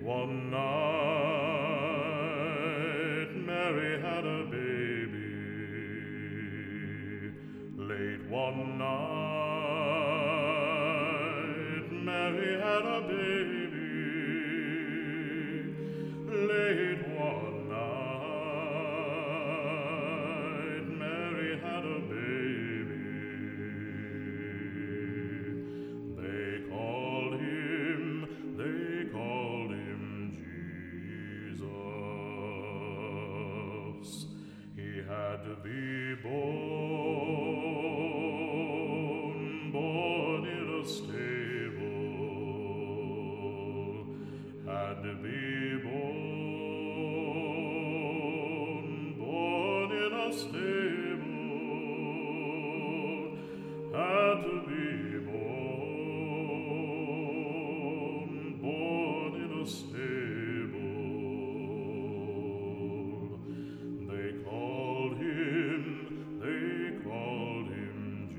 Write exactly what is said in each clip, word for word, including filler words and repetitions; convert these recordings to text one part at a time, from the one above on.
one night, Mary had a baby. Late one night, Mary had a baby. Late one night, Mary had a baby. They called him, they called him Jesus. He had to be born, born in a stable. Had to be born, born in a stable. Had to be born, born in a stable. They called him, they called him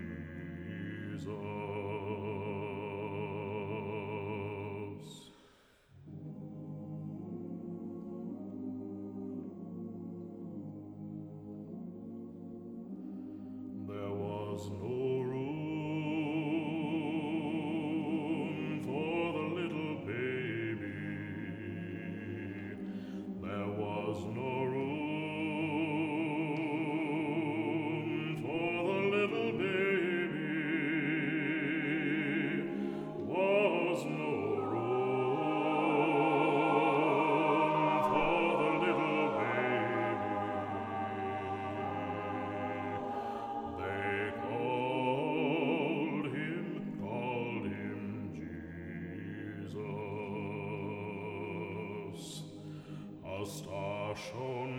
Jesus. There was no room for the little baby. There was no room for the little baby. Was no room for the little baby. They called him, called him Jesus. A star shone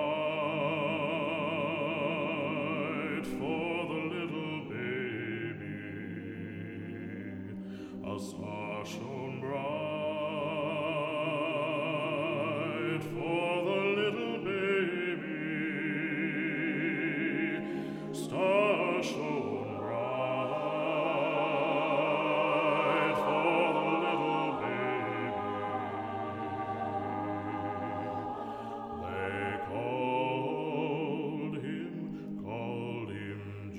bright for the little baby. A star shone bright for the little baby. Star shone bright for the little baby. They called him, called him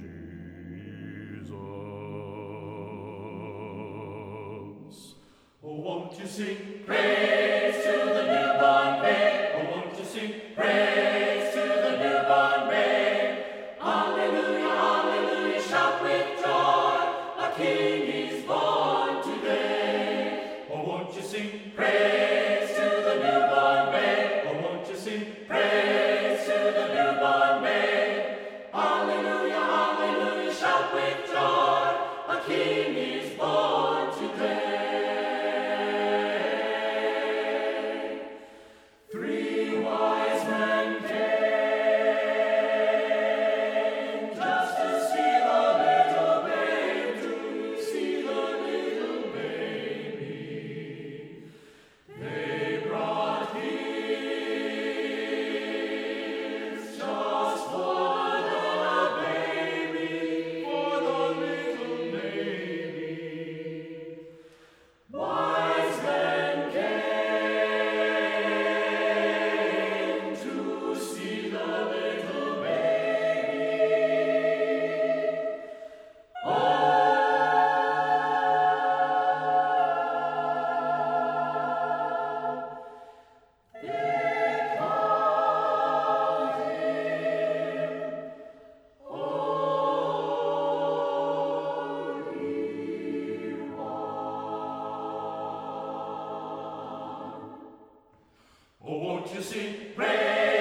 Jesus. Oh, won't you sing praise to the newborn babe? Oh, won't you sing praise to the newborn babe? Hallelujah, hallelujah, shout with joy, a king is born today. Oh, won't you sing praise to the newborn babe? Oh, won't you sing praise to the newborn babe? Hallelujah, hallelujah, shout with joy, a king is born today. Three wise men came just to see the little babe, to see the little baby. They brought gifts just for the baby, for the little baby. Wise men came to see the little baby. Oh, they called him Holy One. Oh, won't you sing praise